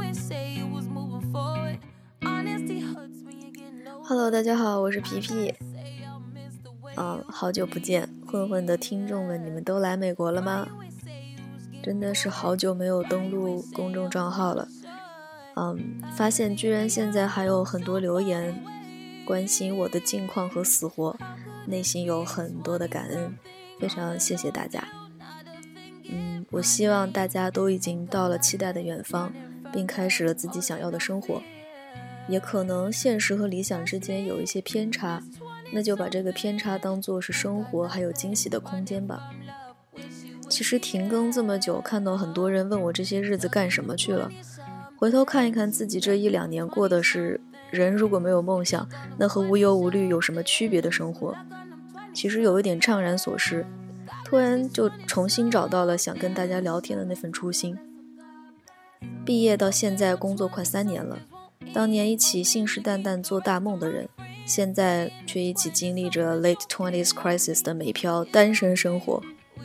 Hello， 大家好，我是皮皮。好久不见，混混的听众们，你们都来美国了吗？真的是好久没有登录公众账号了。发现居然现在还有很多留言关心我的近况和死活，内心有很多的感恩，非常谢谢大家。我希望大家都已经到了期待的远方，并开始了自己想要的生活。也可能现实和理想之间有一些偏差，那就把这个偏差当作是生活还有惊喜的空间吧。其实停更这么久，看到很多人问我这些日子干什么去了，回头看一看自己这1-2年过的是人如果没有梦想，那和无忧无虑有什么区别的生活？其实有一点怅然所失，突然就重新找到了想跟大家聊天的那份初心。毕业到现在工作快3年了，当年一起信誓旦旦做大梦的人，现在却一起经历着 late 20s crisis 的美漂单身生活。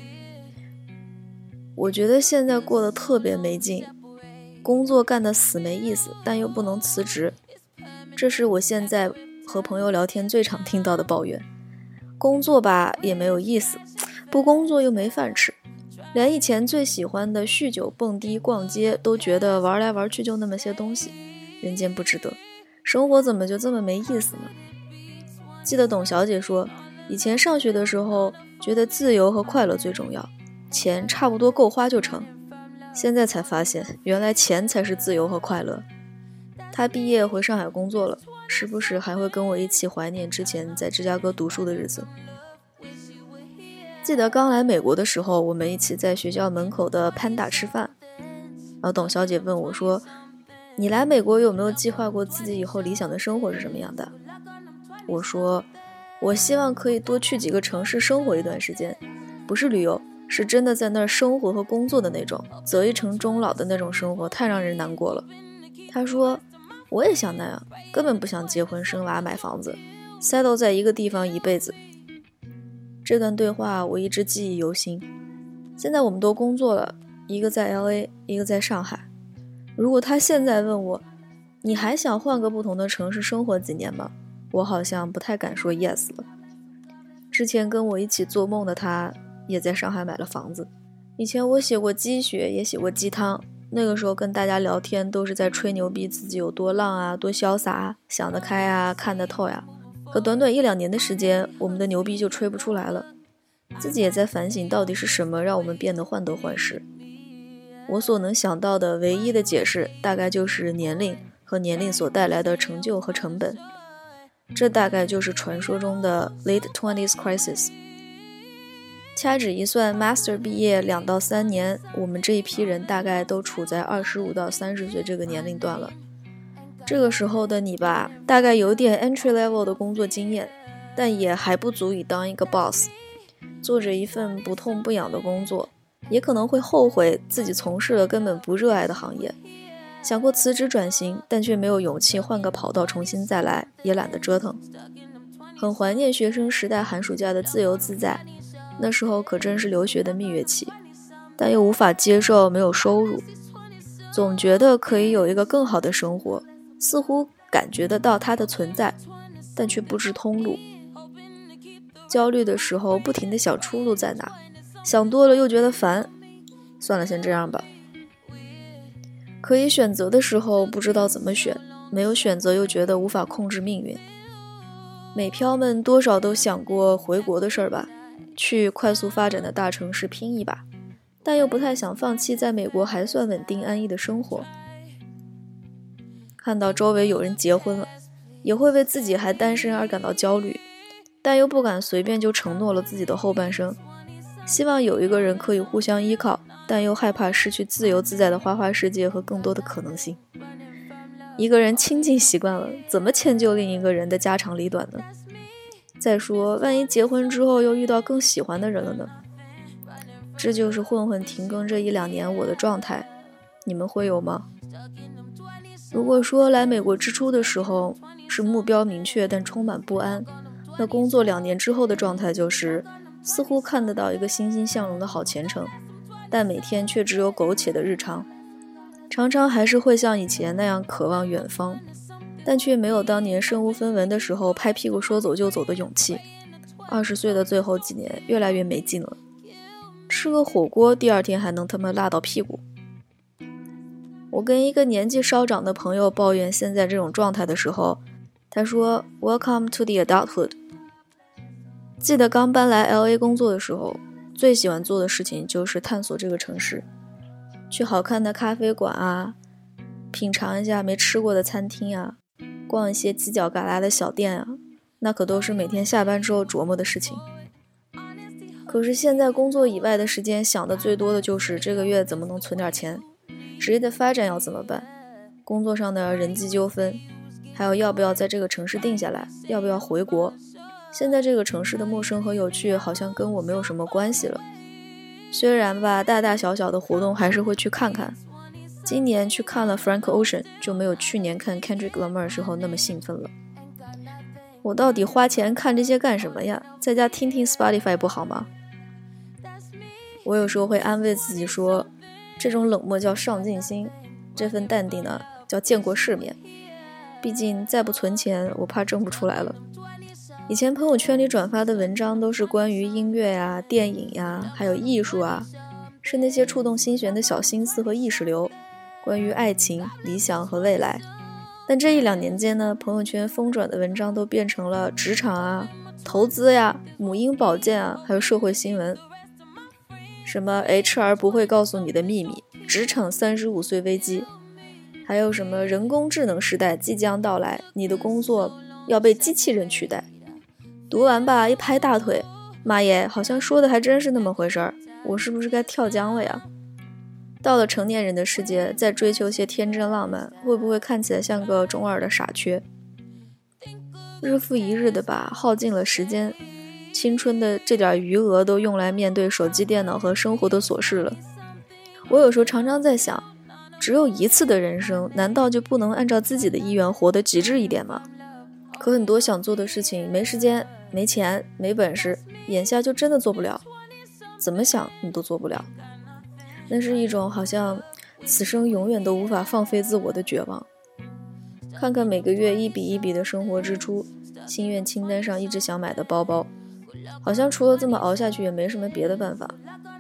我觉得现在过得特别没劲，工作干得死没意思，但又不能辞职，这是我现在和朋友聊天最常听到的抱怨。工作吧也没有意思，不工作又没饭吃，连以前最喜欢的酗酒蹦迪逛街都觉得玩来玩去就那么些东西，人间不值得，生活怎么就这么没意思呢？记得董小姐说，以前上学的时候觉得自由和快乐最重要，钱差不多够花就成，现在才发现原来钱才是自由和快乐。她毕业回上海工作了，时不时还会跟我一起怀念之前在芝加哥读书的日子。记得刚来美国的时候，我们一起在学校门口的 Panda 吃饭，然后董小姐问我说，你来美国有没有计划过自己以后理想的生活是什么样的？我说，我希望可以多去几个城市生活一段时间，不是旅游，是真的在那儿生活和工作的那种，择一城终老的那种生活太让人难过了。她说，我也想那样，根本不想结婚生娃买房子，settle在一个地方一辈子。这段对话我一直记忆犹新。现在我们都工作了，一个在 LA， 一个在上海。如果他现在问我，你还想换个不同的城市生活几年吗？我好像不太敢说 yes 了。之前跟我一起做梦的他也在上海买了房子。以前我写过鸡血，也写过鸡汤，那个时候跟大家聊天都是在吹牛逼自己有多浪啊，多潇洒啊，想得开啊，看得透呀。可短短1-2年的时间，我们的牛逼就吹不出来了。自己也在反省到底是什么让我们变得患得患失。我所能想到的唯一的解释大概就是年龄和年龄所带来的成就和成本，这大概就是传说中的 late 20s crisis。 掐指一算， master 毕业2到3年，我们这一批人大概都处在25到30岁这个年龄段了。这个时候的你吧，大概有点 entry level 的工作经验，但也还不足以当一个 boss， 做着一份不痛不痒的工作，也可能会后悔自己从事了根本不热爱的行业，想过辞职转型，但却没有勇气换个跑道重新再来，也懒得折腾。很怀念学生时代寒暑假的自由自在，那时候可真是留学的蜜月期，但又无法接受没有收入，总觉得可以有一个更好的生活，似乎感觉得到它的存在，但却不知通路。焦虑的时候不停地想出路在哪，想多了又觉得烦，算了，先这样吧。可以选择的时候不知道怎么选，没有选择又觉得无法控制命运。美漂们多少都想过回国的事儿吧，去快速发展的大城市拼一把，但又不太想放弃在美国还算稳定安逸的生活。看到周围有人结婚了，也会为自己还单身而感到焦虑，但又不敢随便就承诺了自己的后半生。希望有一个人可以互相依靠，但又害怕失去自由自在的花花世界和更多的可能性。一个人亲近习惯了，怎么迁就另一个人的家长里短呢？再说，万一结婚之后又遇到更喜欢的人了呢？这就是混混停更这1-2年我的状态，你们会有吗？如果说来美国之初的时候是目标明确但充满不安，那工作2年之后的状态就是似乎看得到一个欣欣向荣的好前程，但每天却只有苟且的日常。 常常还是会像以前那样渴望远方，但却没有当年身无分文的时候拍屁股说走就走的勇气。20岁的最后几年越来越没劲了，吃个火锅第二天还能他妈辣到屁股。我跟一个年纪稍长的朋友抱怨现在这种状态的时候，他说 Welcome to the adulthood。 记得刚搬来 LA 工作的时候，最喜欢做的事情就是探索这个城市，去好看的咖啡馆啊，品尝一下没吃过的餐厅啊，逛一些犄角旮旯的小店啊，那可都是每天下班之后琢磨的事情。可是现在工作以外的时间想的最多的就是这个月怎么能存点钱，职业的发展要怎么办，工作上的人际纠纷，还有要不要在这个城市定下来，要不要回国。现在这个城市的陌生和有趣好像跟我没有什么关系了，虽然吧大大小小的活动还是会去看看，今年去看了 Frank Ocean 就没有去年看 Kendrick Lamar 时候那么兴奋了。我到底花钱看这些干什么呀？在家听听 Spotify 不好吗？我有时候会安慰自己说，这种冷漠叫上进心，这份淡定呢叫见过世面。毕竟再不存钱，我怕挣不出来了。以前朋友圈里转发的文章都是关于音乐呀、电影呀，还有艺术啊，是那些触动心弦的小心思和意识流，关于爱情、理想和未来。但这1-2年间呢，朋友圈疯转的文章都变成了职场啊、投资呀、母婴保健啊，还有社会新闻。什么 HR 不会告诉你的秘密，职场35岁危机，还有什么人工智能时代即将到来，你的工作要被机器人取代。读完吧，一拍大腿，妈耶，好像说的还真是那么回事儿，我是不是该跳江了呀？到了成年人的世界，再追求些天真浪漫，会不会看起来像个中二的傻缺？日复一日的吧，耗尽了时间，青春的这点余额都用来面对手机、电脑和生活的琐事了。我有时候常常在想，只有一次的人生，难道就不能按照自己的意愿活得极致一点吗？可很多想做的事情，没时间、没钱、没本事，眼下就真的做不了，怎么想你都做不了。那是一种好像此生永远都无法放飞自我的绝望。看看每个月一笔一笔的生活支出，心愿清单上一直想买的包包，好像除了这么熬下去也没什么别的办法。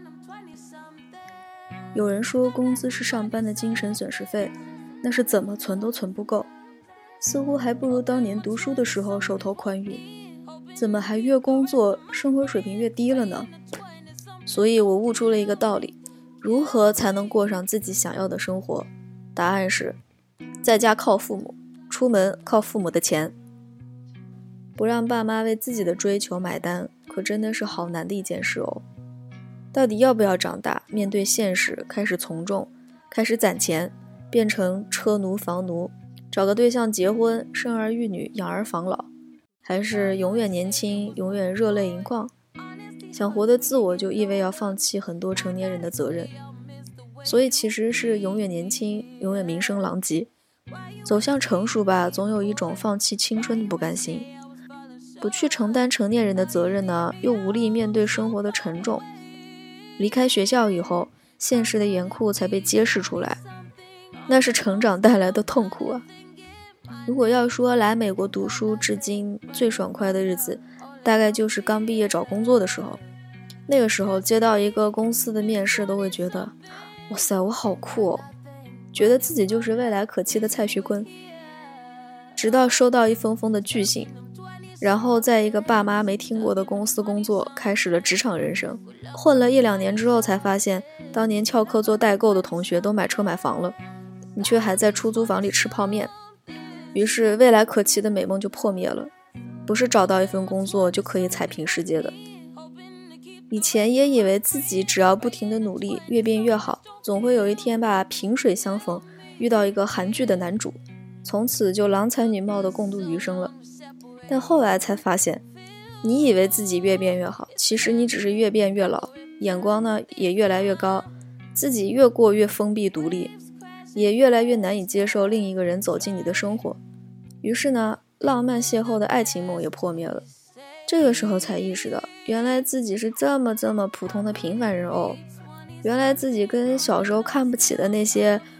有人说工资是上班的精神损失费，那是怎么存都存不够，似乎还不如当年读书的时候手头宽裕，怎么还越工作生活水平越低了呢？所以我悟出了一个道理，如何才能过上自己想要的生活？答案是在家靠父母，出门靠父母的钱。不让爸妈为自己的追求买单，可真的是好难的一件事哦。到底要不要长大，面对现实，开始从众，开始攒钱，变成车奴房奴，找个对象结婚，生儿育女，养儿防老，还是永远年轻，永远热泪盈眶？想活得自我，就意味要放弃很多成年人的责任，所以其实是永远年轻，永远名声狼藉。走向成熟吧，总有一种放弃青春的不甘心，不去承担成年人的责任呢，又无力面对生活的沉重。离开学校以后，现实的严酷才被揭示出来，那是成长带来的痛苦啊。如果要说来美国读书至今最爽快的日子，大概就是刚毕业找工作的时候。那个时候接到一个公司的面试，都会觉得哇塞，我好酷哦，觉得自己就是未来可期的蔡徐坤。直到收到一封封的拒信，然后在一个爸妈没听过的公司工作，开始了职场人生。混了1-2年之后才发现，当年翘课做代购的同学都买车买房了，你却还在出租房里吃泡面。于是未来可期的美梦就破灭了，不是找到一份工作就可以踩平世界的。以前也以为自己只要不停的努力，越变越好，总会有一天吧萍水相逢，遇到一个韩剧的男主，从此就郎才女貌的共度余生了。但后来才发现，你以为自己越变越好，其实你只是越变越老，眼光呢也越来越高，自己越过越封闭独立，也越来越难以接受另一个人走进你的生活。于是呢，浪漫邂逅的爱情梦也破灭了。这个时候才意识到，原来自己是这么普通的平凡人哦。原来自己跟小时候看不起的那些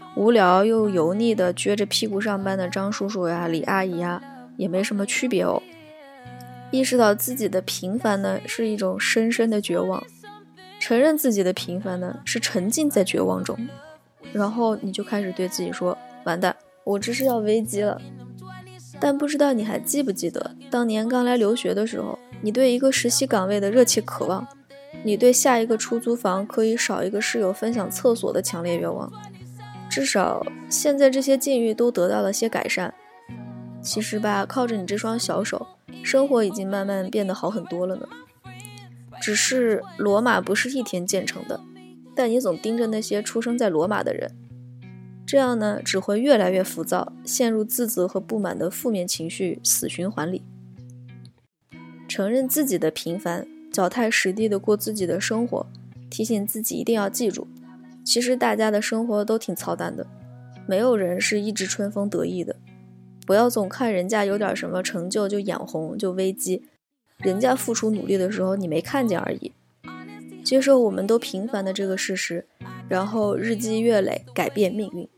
无聊又油腻的撅着屁股上班的张叔叔呀、李阿姨呀，也没什么区别哦。意识到自己的平凡呢，是一种深深的绝望；承认自己的平凡呢，是沉浸在绝望中。然后你就开始对自己说：完蛋，我这是要危机了。但不知道你还记不记得，当年刚来留学的时候，你对一个实习岗位的热切渴望，你对下一个出租房可以少一个室友分享厕所的强烈愿望。至少现在这些境遇都得到了些改善。其实吧，靠着你这双小手，生活已经慢慢变得好很多了呢。只是罗马不是一天建成的，但你总盯着那些出生在罗马的人，这样呢，只会越来越浮躁，陷入自责和不满的负面情绪死循环里。承认自己的平凡，脚踏实地的过自己的生活，提醒自己一定要记住，其实大家的生活都挺操蛋的，没有人是一直春风得意的。不要总看人家有点什么成就就眼红就危机，人家付出努力的时候你没看见而已。接受我们都平凡的这个事实，然后日积月累改变命运。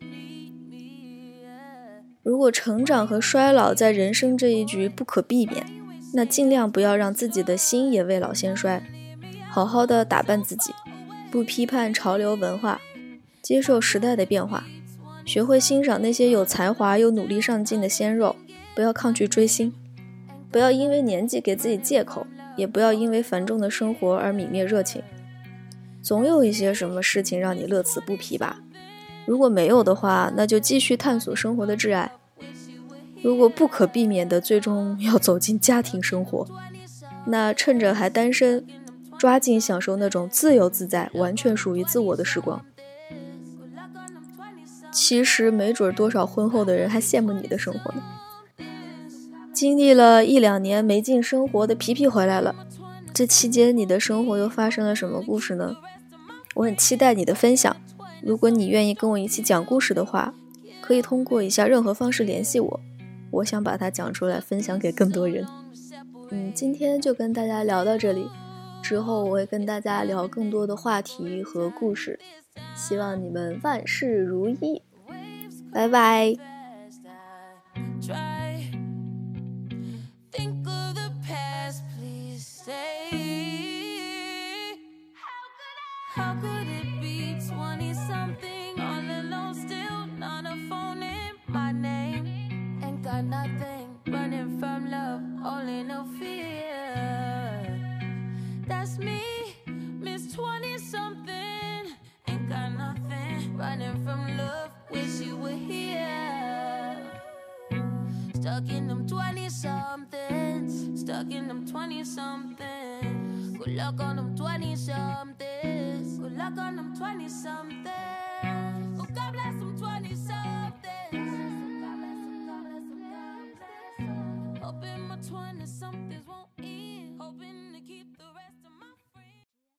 如果成长和衰老在人生这一局不可避免，那尽量不要让自己的心也未老先衰，好好的打扮自己，不批判潮流文化，接受时代的变化，学会欣赏那些有才华又努力上进的鲜肉，不要抗拒追星，不要因为年纪给自己借口，也不要因为繁重的生活而泯灭热情。总有一些什么事情让你乐此不疲吧，如果没有的话，那就继续探索生活的挚爱。如果不可避免的最终要走进家庭生活，那趁着还单身，抓紧享受那种自由自在完全属于自我的时光。其实没准多少婚后的人还羡慕你的生活呢。经历了1-2年没劲生活的皮皮回来了，这期间你的生活又发生了什么故事呢？我很期待你的分享，如果你愿意跟我一起讲故事的话，可以通过以下任何方式联系我，我想把它讲出来分享给更多人。今天就跟大家聊到这里，之后我会跟大家聊更多的话题和故事，希望你们万事如意，拜拜。 How could it be 20-something all alone, still not a phone in my name? Ain't got nothing, running from love, only no fear. That's me, Miss 20-something. Ain't got nothing, running from love, wish you were here. Stuck in them 20-somethings, stuck in them 20-somethings. Good luck on them 20-somethings. Good luck on them 20-somethings. Oh, God bless them 20-somethings. Hoping my 20-somethings